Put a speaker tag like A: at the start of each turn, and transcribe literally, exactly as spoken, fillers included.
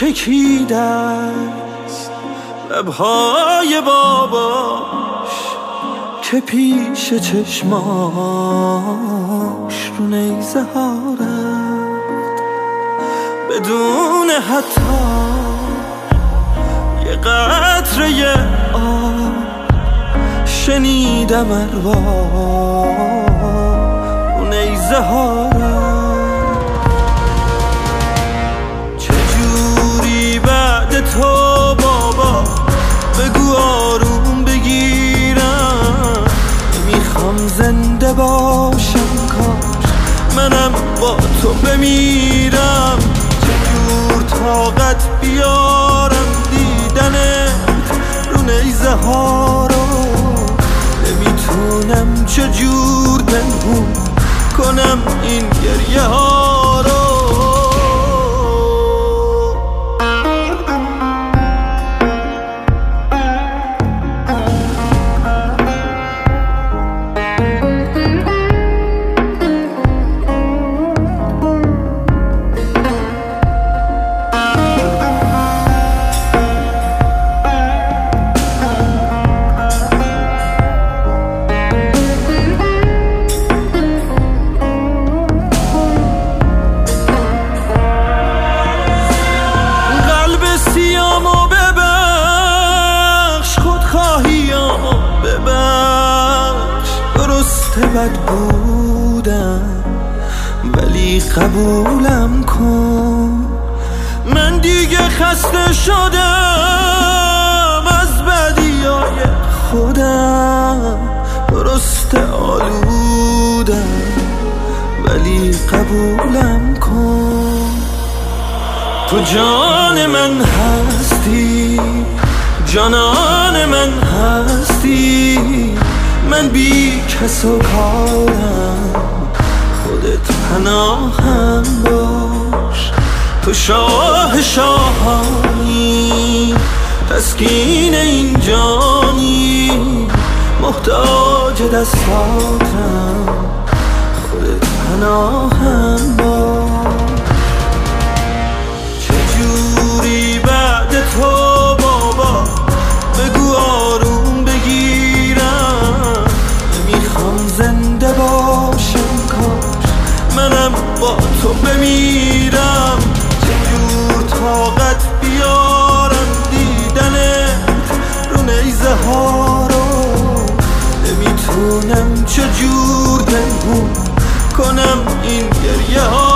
A: چکیده است لبهای باباش که پیش چشماش رو نیزه ها رفت بدون حتی یه قطره آب. شنیدم ارواح رو نیزه ها رفت. چجوری بعد تو بابا بگو آروم بگیرم. نمیخوام زنده باشم کاش منم با تو بمیرم. چجور طاقت بیارم دیدنت رو نیزه ها رو. نمیتونم چجور پنهون کنم این گریه ها رو. بد بودم ولی قبولم کن. من دیگه خسته شدم از بدیای خودم. درسته آلودم ولی قبولم کن. تو جان من هستی جانان من هستی. من بی کس و کارم خودت پناهم باش. تو شاه شاهانی تسکین این جانی. محتاج دستاتم خودت پناهم باش. چجوری بعد تو بابا بگو آروم بگیرم. نمیخوام زنده باشم کاش منم با تو بمیرم. چجور طاقت بیارم دیدنت رو نیزه ها رو. نمیتونم چجور پنهون کنم این گریه ها